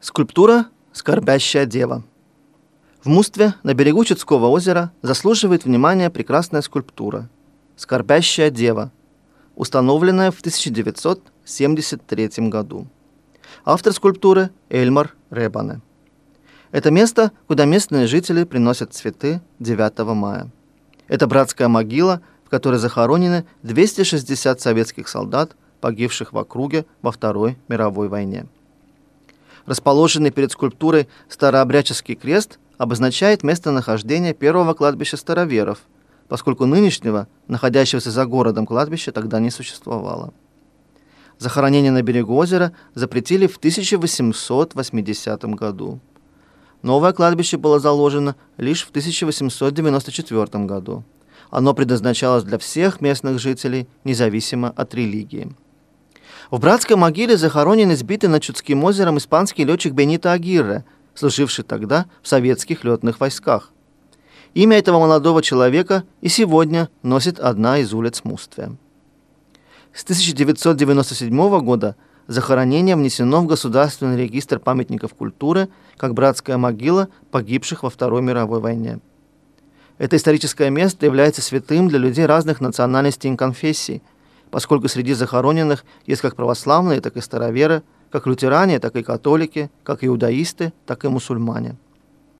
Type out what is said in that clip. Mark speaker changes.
Speaker 1: Скульптура «Скорбящая дева». В Мустве на берегу Чудского озера заслуживает внимания прекрасная скульптура «Скорбящая дева», установленная в 1973 году. Автор скульптуры Эльмар Ребане. Это место, куда местные жители приносят цветы 9 мая. Это братская могила, в которой захоронены 260 советских солдат, погибших в округе во Второй мировой войне. Расположенный перед скульптурой старообрядческий крест обозначает местонахождение первого кладбища староверов, поскольку нынешнего, находящегося за городом кладбища, тогда не существовало. Захоронение на берегу озера запретили в 1880 году. Новое кладбище было заложено лишь в 1894 году. Оно предназначалось для всех местных жителей, независимо от религии. В братской могиле захоронен избитый над Чудским озером испанский летчик Бенито Агирре, служивший тогда в советских летных войсках. Имя этого молодого человека и сегодня носит одна из улиц Мустве. С 1997 года захоронение внесено в Государственный регистр памятников культуры как братская могила погибших во Второй мировой войне. Это историческое место является святым для людей разных национальностей и конфессий, поскольку среди захороненных есть как православные, так и староверы, как лютеране, так и католики, как иудаисты, так и мусульмане.